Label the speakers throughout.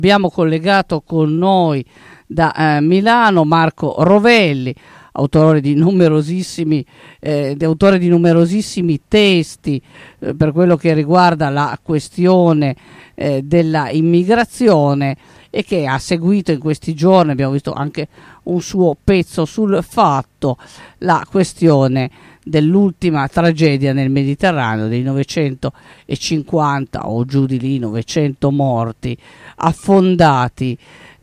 Speaker 1: Abbiamo collegato con noi da Milano Marco Rovelli, autore di numerosissimi testi per quello che riguarda la questione della immigrazione, e che ha seguito in questi giorni, abbiamo visto anche un suo pezzo sul Fatto, la questione dell'ultima tragedia nel Mediterraneo, dei 950 o giù di lì 900 morti affondati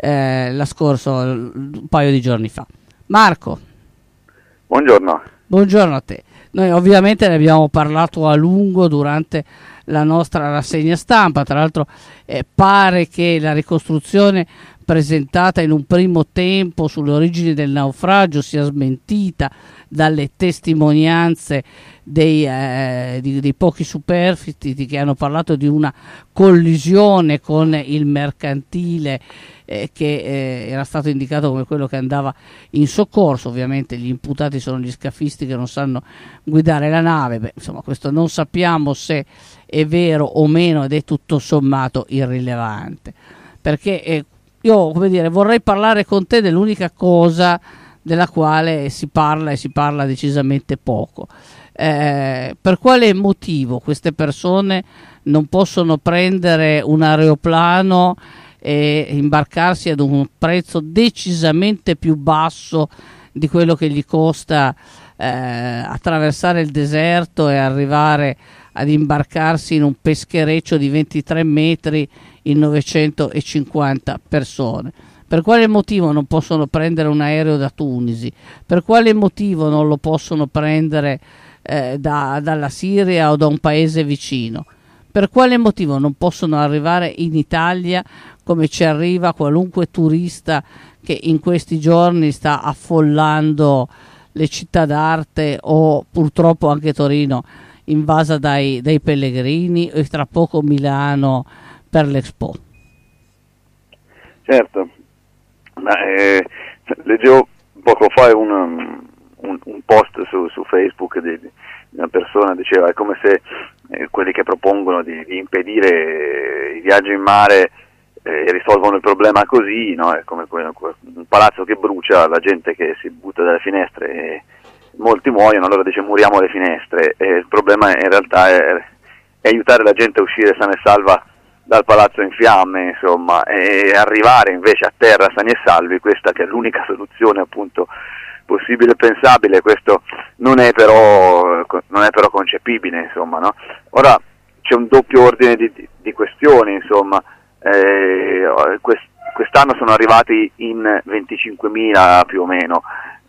Speaker 1: un paio di giorni fa. Marco.
Speaker 2: Buongiorno.
Speaker 1: Buongiorno a te. Noi ovviamente ne abbiamo parlato a lungo durante la nostra rassegna stampa, tra l'altro pare che la ricostruzione presentata in un primo tempo sulle origini del naufragio sia smentita dalle testimonianze dei pochi superstiti che hanno parlato di una collisione con il mercantile che era stato indicato come quello che andava in soccorso. Ovviamente gli imputati sono gli scafisti che non sanno guidare la nave. Insomma, questo non sappiamo se è vero o meno, ed è tutto sommato irrilevante, perché io, vorrei parlare con te dell'unica cosa della quale si parla, e si parla decisamente poco. Per quale motivo queste persone non possono prendere un aeroplano e imbarcarsi ad un prezzo decisamente più basso di quello che gli costa attraversare il deserto e arrivare ad imbarcarsi in un peschereccio di 23 metri in 950 persone? Per quale motivo non possono prendere un aereo da Tunisi? Per quale motivo non lo possono prendere dalla Siria o da un paese vicino? Per quale motivo non possono arrivare in Italia come ci arriva qualunque turista che in questi giorni sta affollando le città d'arte, o purtroppo anche Torino invasa dai pellegrini, e tra poco Milano per l'Expo?
Speaker 2: Certo, leggevo poco fa un post su Facebook di una persona, diceva: è come se quelli che propongono di impedire i viaggi in mare risolvono il problema così, no? È come un palazzo che brucia, la gente che si butta dalle finestre e molti muoiono, allora dice muriamo alle finestre, e il problema in realtà è aiutare la gente a uscire sana e salva dal palazzo in fiamme, insomma, e arrivare invece a terra sani e salvi. Questa che è l'unica soluzione appunto possibile e pensabile. Questo non è però concepibile, insomma, no? Ora c'è un doppio ordine di questioni, insomma. Quest'anno sono arrivati in 25.000 più o meno.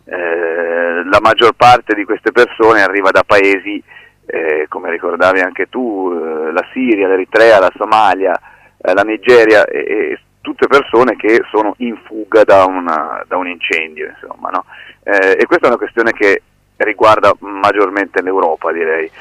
Speaker 2: La maggior parte di queste persone arriva da paesi come ricordavi anche tu, la Siria, l'Eritrea, la Somalia, la Nigeria, e tutte persone che sono in fuga da un incendio, insomma, no? E questa è una questione che riguarda maggiormente l'Europa, direi,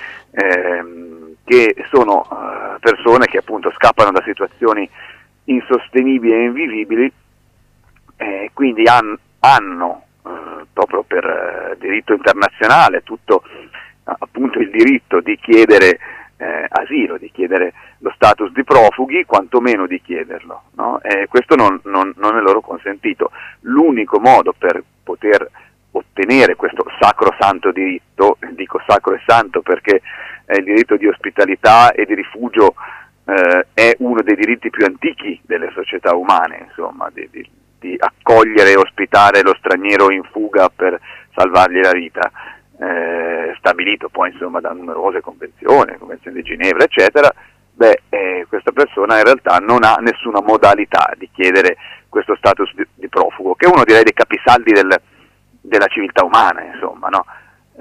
Speaker 2: che sono persone che appunto scappano da situazioni insostenibili e invivibili, quindi hanno proprio per diritto internazionale tutto appunto il diritto di chiedere asilo, di chiedere lo status di profughi, quantomeno di chiederlo, no? Questo non è loro consentito. L'unico modo per poter ottenere questo sacrosanto diritto, dico sacro e santo perché il diritto di ospitalità e di rifugio è uno dei diritti più antichi delle società umane, insomma, di accogliere e ospitare lo straniero in fuga per salvargli la vita, stabilito poi insomma da numerose convenzioni, Convenzione di Ginevra eccetera. Questa persona in realtà non ha nessuna modalità di chiedere questo status di profugo, che è uno, direi, dei capisaldi della civiltà umana, insomma, no?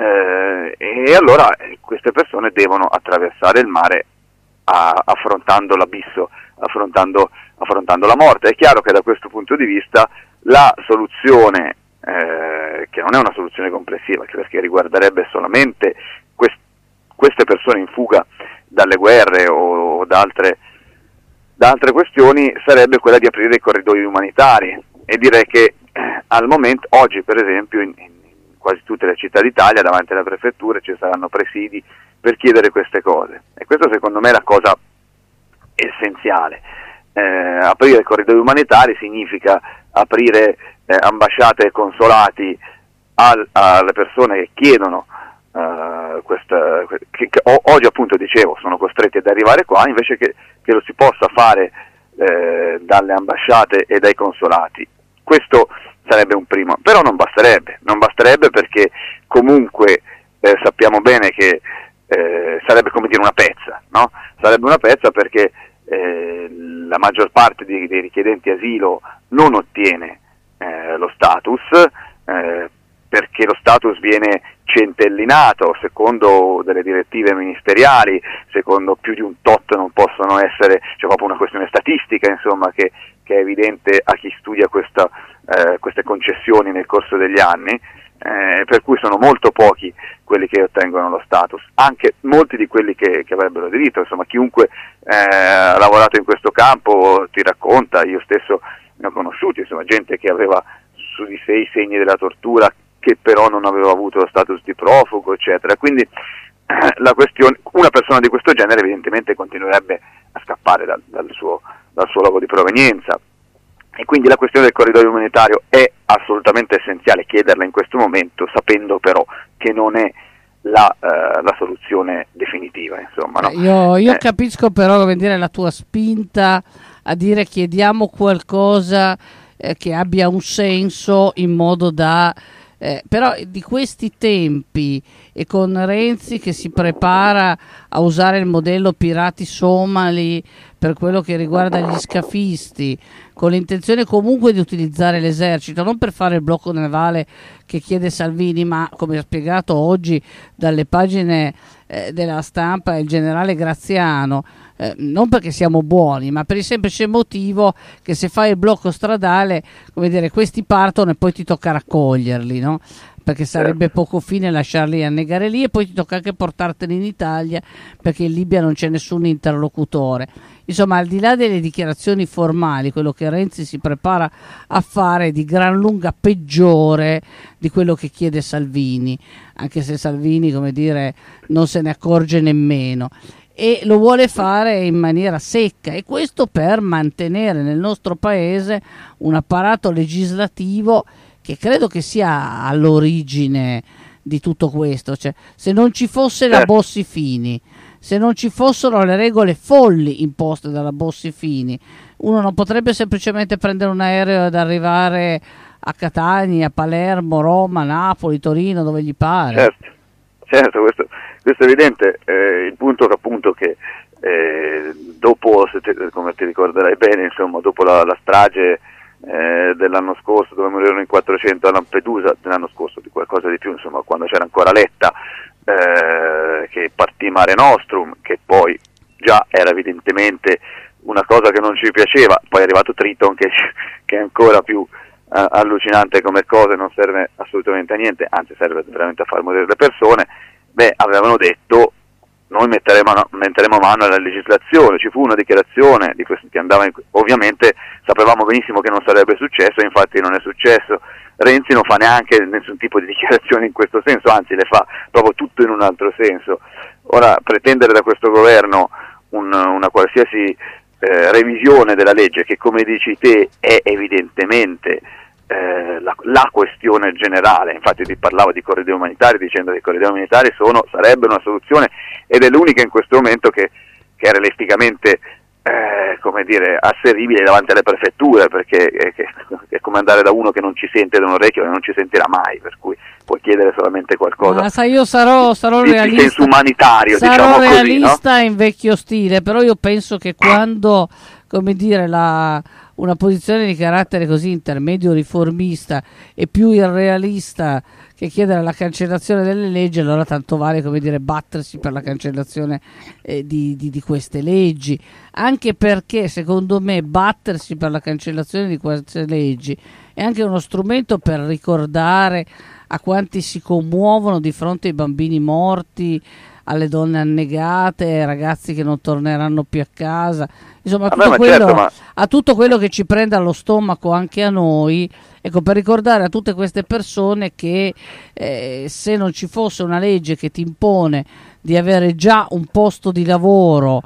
Speaker 2: E allora queste persone devono attraversare il mare affrontando l'abisso, affrontando la morte. È chiaro che da questo punto di vista la soluzione, che non è una soluzione complessiva, perché riguarderebbe solamente queste persone in fuga dalle guerre o da altre questioni, sarebbe quella di aprire i corridoi umanitari. E direi che al momento, oggi per esempio, in quasi tutte le città d'Italia, davanti alle prefetture ci saranno presidi per chiedere queste cose, e questa secondo me è la cosa essenziale. aprire corridoi umanitari significa aprire ambasciate e consolati alle persone che chiedono che oggi, appunto, dicevo, sono costretti ad arrivare qua, invece che lo si possa fare dalle ambasciate e dai consolati. Questo sarebbe un primo, però non basterebbe perché comunque sappiamo bene che sarebbe come dire una pezza, no? Sarebbe una pezza perché la maggior parte dei richiedenti asilo non ottiene lo status, perché lo status viene centellinato secondo delle direttive ministeriali, secondo più di un tot non possono essere, c'è proprio una questione statistica, insomma, che è evidente a chi studia queste concessioni nel corso degli anni, per cui sono molto pochi quelli che ottengono lo status, anche molti di quelli che avrebbero diritto. Insomma, chiunque ha lavorato in questo campo ti racconta, io stesso ne ho conosciuti, insomma, gente che aveva su di sé i segni della tortura, che però non aveva avuto lo status di profugo, eccetera. Quindi la questione, una persona di questo genere evidentemente continuerebbe a scappare dal suo luogo di provenienza, e quindi la questione del corridoio umanitario è assolutamente essenziale chiederla in questo momento, sapendo però che non è la soluzione definitiva, insomma, no?
Speaker 1: Io capisco però, come dire, la tua spinta a dire chiediamo qualcosa che abbia un senso, in modo da però di questi tempi, e con Renzi che si prepara a usare il modello pirati somali per quello che riguarda gli scafisti, con l'intenzione comunque di utilizzare l'esercito, non per fare il blocco navale che chiede Salvini, ma come ha spiegato oggi dalle pagine della Stampa il generale Graziano, non perché siamo buoni, ma per il semplice motivo che se fai il blocco stradale, come dire, questi partono e poi ti tocca raccoglierli, no? Perché sarebbe poco fine lasciarli annegare lì, e poi ti tocca anche portarteli in Italia, perché in Libia non c'è nessun interlocutore. Insomma, al di là delle dichiarazioni formali, quello che Renzi si prepara a fare è di gran lunga peggiore di quello che chiede Salvini, anche se Salvini, come dire, non se ne accorge nemmeno, e lo vuole fare in maniera secca, e questo per mantenere nel nostro paese un apparato legislativo che credo che sia all'origine di tutto questo. Cioè, se non ci fosse la Bossi-Fini, se non ci fossero le regole folli imposte dalla Bossi-Fini, uno non potrebbe semplicemente prendere un aereo ed arrivare a Catania, Palermo, Roma, Napoli, Torino, dove gli pare.
Speaker 2: Certo, questo è evidente. Il punto è appunto che dopo, come ti ricorderai bene, insomma, dopo la strage dell'anno scorso, dove morirono in 400 a Lampedusa, dell'anno scorso, di qualcosa di più, insomma, quando c'era ancora Letta, che partì Mare Nostrum, che poi già era evidentemente una cosa che non ci piaceva, poi è arrivato Triton che è ancora più allucinante come cosa, non serve assolutamente a niente, anzi serve veramente a far morire le persone. Avevano detto: noi metteremo mano alla legislazione. Ci fu una dichiarazione di questo che andava ovviamente sapevamo benissimo che non sarebbe successo, infatti non è successo. Renzi non fa neanche nessun tipo di dichiarazione in questo senso, anzi le fa proprio tutto in un altro senso. Ora, pretendere da questo governo una qualsiasi revisione della legge, che come dici te è evidentemente la questione generale, infatti ti parlavo di corridoi umanitari dicendo che i corridoi umanitari sarebbero una soluzione, ed è l'unica in questo momento che è realisticamente come dire, asservibile davanti alle prefetture, perché è come andare da uno che non ci sente da un orecchio e non ci sentirà mai, per cui puoi chiedere solamente qualcosa.
Speaker 1: Ma sai, io sarò realista,
Speaker 2: di senso umanitario,
Speaker 1: sarò
Speaker 2: diciamo
Speaker 1: realista,
Speaker 2: così, no?
Speaker 1: In vecchio stile, però io penso che quando, come dire, una posizione di carattere così intermedio riformista e più irrealista che chiedere la cancellazione delle leggi, allora tanto vale, come dire, battersi per la cancellazione di queste leggi, anche perché secondo me battersi per la cancellazione di queste leggi è anche uno strumento per ricordare a quanti si commuovono di fronte ai bambini morti, alle donne annegate, ai ragazzi che non torneranno più a casa, insomma a tutto quello che ci prende allo stomaco anche a noi, ecco, per ricordare a tutte queste persone che se non ci fosse una legge che ti impone di avere già un posto di lavoro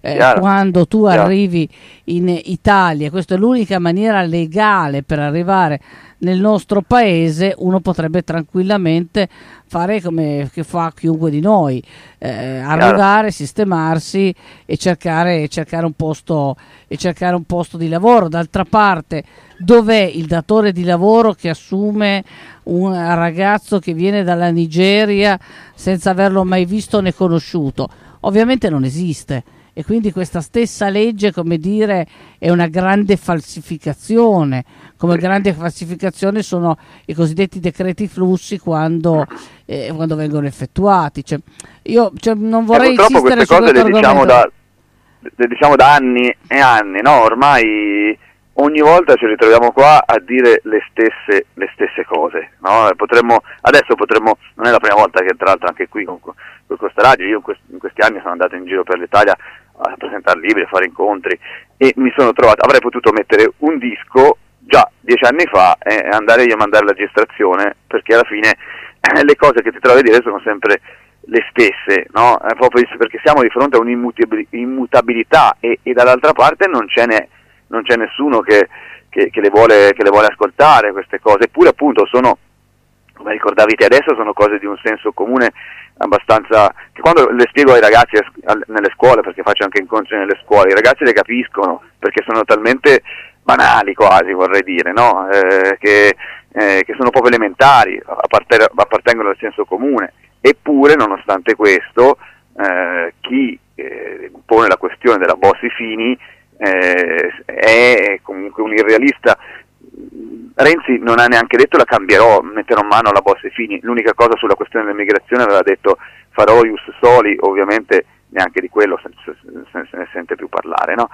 Speaker 1: quando tu arrivi in Italia. Questa è l'unica maniera legale per arrivare nel nostro paese. Uno potrebbe tranquillamente fare come che fa chiunque di noi, arrivare, sistemarsi e cercare un posto di lavoro. D'altra parte, dov'è il datore di lavoro che assume un ragazzo che viene dalla Nigeria senza averlo mai visto né conosciuto? Ovviamente non esiste. E quindi questa stessa legge, come dire, è una grande falsificazione. Come grande falsificazione sono i cosiddetti decreti flussi quando vengono effettuati. Io non vorrei insistere su questo argomento.
Speaker 2: Le diciamo da anni e anni, no? Ormai ogni volta ci ritroviamo qua a dire le stesse cose, no? Adesso potremmo, non è la prima volta che tra l'altro anche qui con questa radio, io in questi anni sono andato in giro per l'Italia a presentare libri, a fare incontri, e mi sono trovato, avrei potuto mettere un disco già 10 anni fa e andare io a mandare la registrazione, perché alla fine le cose che ti trovi a dire sono sempre le stesse, no? Proprio perché siamo di fronte a un'immutabilità e dall'altra parte non c'è nessuno che le vuole ascoltare queste cose, eppure appunto sono, come ricordavi te adesso, sono cose di un senso comune abbastanza, che quando le spiego ai ragazzi nelle scuole, perché faccio anche incontri nelle scuole, i ragazzi le capiscono, perché sono talmente banali quasi, vorrei dire, no? Che sono proprio elementari, appartengono al senso comune. Eppure, nonostante questo, chi pone la questione della Bossi-Fini è comunque un irrealista. Renzi non ha neanche detto la cambierò, metterò in mano alla Bossi-Fini. L'unica cosa sulla questione dell'immigrazione aveva detto farò ius soli, ovviamente neanche di quello se ne sente più parlare, no?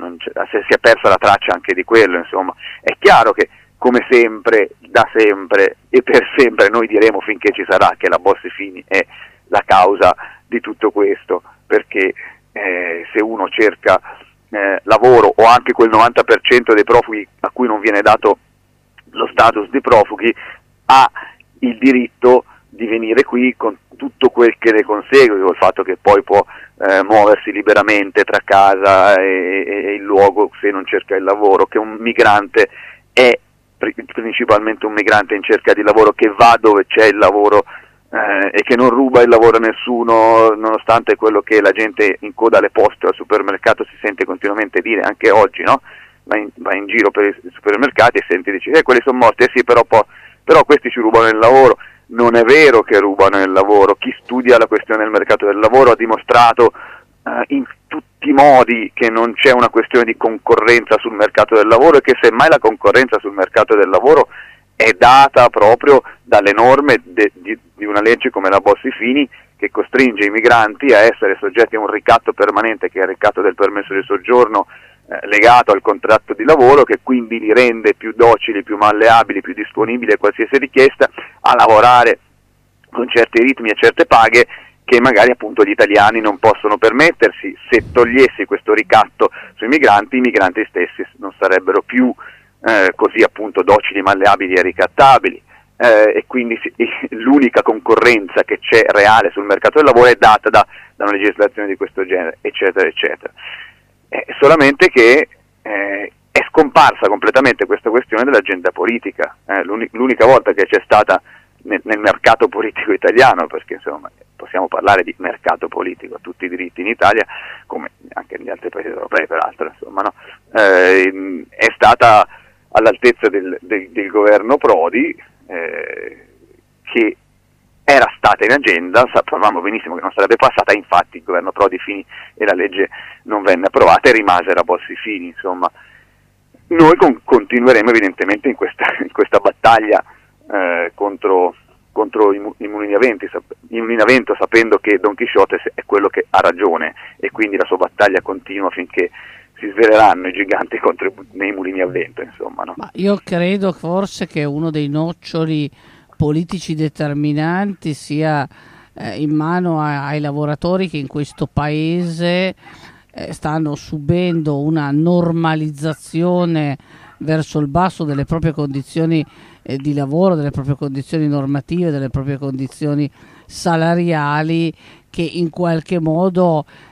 Speaker 2: Si è persa la traccia anche di quello, insomma. È chiaro che, come sempre, da sempre e per sempre, noi diremo finché ci sarà che la Bossi-Fini è la causa di tutto questo, perché se uno cerca lavoro, o anche quel 90% dei profughi a cui non viene dato lo status di profughi, ha il diritto di venire qui con tutto quel che ne consegue, col fatto che poi può muoversi liberamente tra casa e il luogo se non cerca il lavoro, che un migrante è principalmente un migrante in cerca di lavoro, che va dove c'è il lavoro e che non ruba il lavoro a nessuno, nonostante quello che la gente in coda alle poste o al supermercato si sente continuamente dire, anche oggi, no? Vai in giro per i supermercati e senti, dici, quelli sono morti, sì, però questi ci rubano il lavoro. Non è vero che rubano il lavoro. Chi studia la questione del mercato del lavoro ha dimostrato in tutti i modi che non c'è una questione di concorrenza sul mercato del lavoro, e che semmai la concorrenza sul mercato del lavoro è data proprio dalle norme di una legge come la Bossi-Fini, che costringe i migranti a essere soggetti a un ricatto permanente, che è il ricatto del permesso di soggiorno legato al contratto di lavoro, che quindi li rende più docili, più malleabili, più disponibili a qualsiasi richiesta, a lavorare con certi ritmi e certe paghe che magari appunto gli italiani non possono permettersi. Se togliessi questo ricatto sui migranti, i migranti stessi non sarebbero più così appunto docili, malleabili e ricattabili, e quindi l'unica concorrenza che c'è reale sul mercato del lavoro è data da una legislazione di questo genere, eccetera eccetera. Solamente che è scomparsa completamente questa questione dell'agenda politica. L'unica volta che c'è stata nel mercato politico italiano, perché insomma possiamo parlare di mercato politico a tutti i diritti in Italia, come anche negli altri paesi europei peraltro, insomma, no? È stata all'altezza del governo Prodi, che era stata in agenda, sapevamo benissimo che non sarebbe passata, infatti il governo Prodi finì e la legge non venne approvata e rimase la Bossi-Fini. Insomma, noi continueremo evidentemente in questa battaglia contro i mulini a vento, sapendo che Don Chisciotte è quello che ha ragione, e quindi la sua battaglia continua finché si sveleranno i giganti contro i mulini a vento, insomma, no?
Speaker 1: Ma io credo forse che uno dei noccioli politici determinanti sia in mano ai lavoratori che in questo paese stanno subendo una normalizzazione verso il basso delle proprie condizioni di lavoro, delle proprie condizioni normative, delle proprie condizioni salariali, che in qualche modo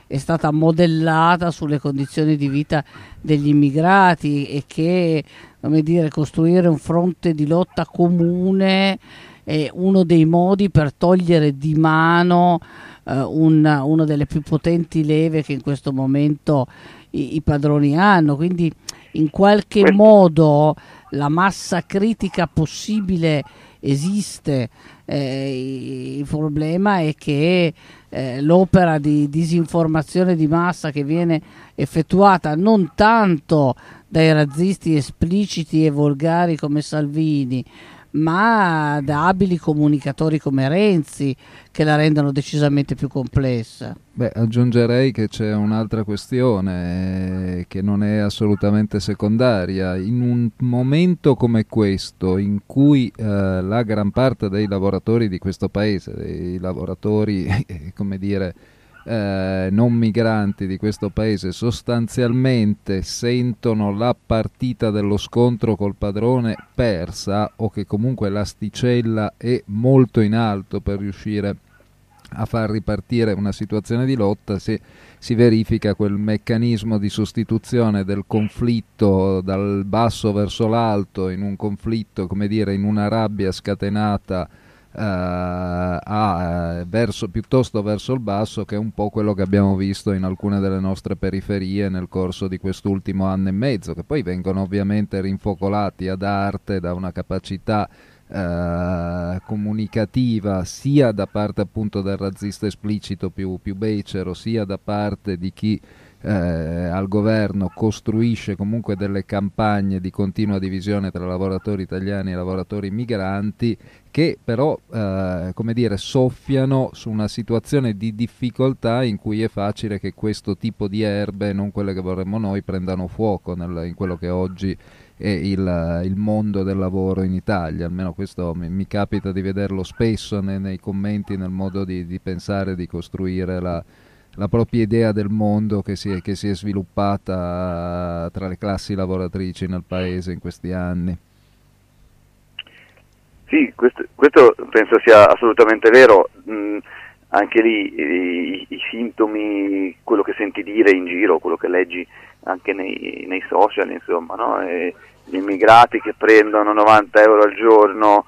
Speaker 1: è stata modellata sulle condizioni di vita degli immigrati e che, come dire, costruire un fronte di lotta comune è uno dei modi per togliere di mano una delle più potenti leve che in questo momento i padroni hanno. Quindi in qualche modo la massa critica possibile esiste. Il problema è che l'opera di disinformazione di massa che viene effettuata non tanto dai razzisti espliciti e volgari come Salvini, ma da abili comunicatori come Renzi, che la rendono decisamente più complessa.
Speaker 3: Beh, aggiungerei che c'è un'altra questione che non è assolutamente secondaria. In un momento come questo, in cui la gran parte dei lavoratori di questo paese, dei lavoratori, come dire, non migranti di questo paese, sostanzialmente sentono la partita dello scontro col padrone persa, o che comunque l'asticella è molto in alto per riuscire a far ripartire una situazione di lotta, se si verifica quel meccanismo di sostituzione del conflitto dal basso verso l'alto in un conflitto, come dire, in una rabbia scatenata piuttosto verso il basso, che è un po' quello che abbiamo visto in alcune delle nostre periferie nel corso di quest'ultimo anno e mezzo, che poi vengono ovviamente rinfocolati ad arte da una capacità comunicativa sia da parte appunto del razzista esplicito più becero, sia da parte di chi al governo costruisce comunque delle campagne di continua divisione tra lavoratori italiani e lavoratori migranti, che però come dire, soffiano su una situazione di difficoltà in cui è facile che questo tipo di erbe, non quelle che vorremmo noi, prendano fuoco in quello che oggi è il mondo del lavoro in Italia. Almeno questo mi capita di vederlo spesso nei commenti, nel modo di pensare, di costruire la propria idea del mondo che si è sviluppata tra le classi lavoratrici nel paese in questi anni.
Speaker 2: Sì, questo penso sia assolutamente vero. Anche lì i sintomi, quello che senti dire in giro, quello che leggi anche nei social, insomma, no? Gli immigrati che prendono 90 euro al giorno,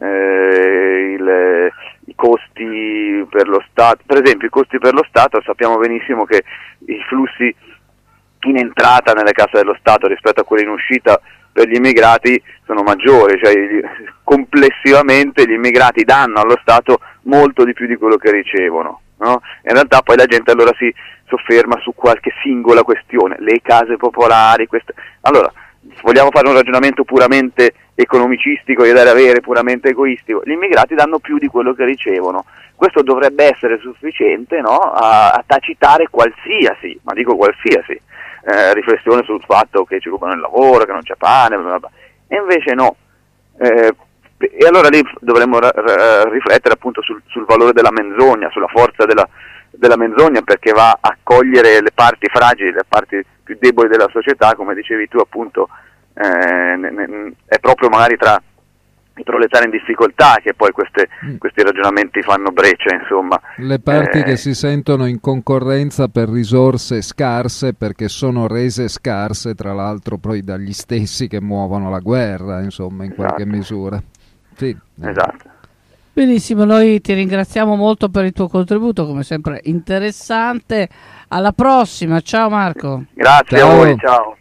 Speaker 2: i costi per lo Stato, per esempio i costi per lo Stato, sappiamo benissimo che i flussi in entrata nelle casse dello Stato rispetto a quelli in uscita per gli immigrati sono maggiori, cioè complessivamente gli immigrati danno allo Stato molto di più di quello che ricevono, no? In realtà poi la gente allora si sofferma su qualche singola questione, le case popolari, allora vogliamo fare un ragionamento puramente economicistico e da avere puramente egoistico, gli immigrati danno più di quello che ricevono, questo dovrebbe essere sufficiente, no? a tacitare qualsiasi, ma dico qualsiasi, riflessione sul fatto che ci rubano il lavoro, che non c'è pane, bla bla bla. E invece no. E allora lì dovremmo riflettere appunto sul valore della menzogna, sulla forza della menzogna, perché va a cogliere le parti fragili, le parti più deboli della società, come dicevi tu appunto, è proprio magari tra i proletari in difficoltà che poi questi ragionamenti fanno breccia, insomma.
Speaker 3: Le parti che si sentono in concorrenza per risorse scarse, perché sono rese scarse tra l'altro poi dagli stessi che muovono la guerra, insomma, in qualche misura. Sì.
Speaker 2: Esatto.
Speaker 1: Benissimo, noi ti ringraziamo molto per il tuo contributo, come sempre interessante. Alla prossima, ciao Marco.
Speaker 2: Grazie a voi, ciao.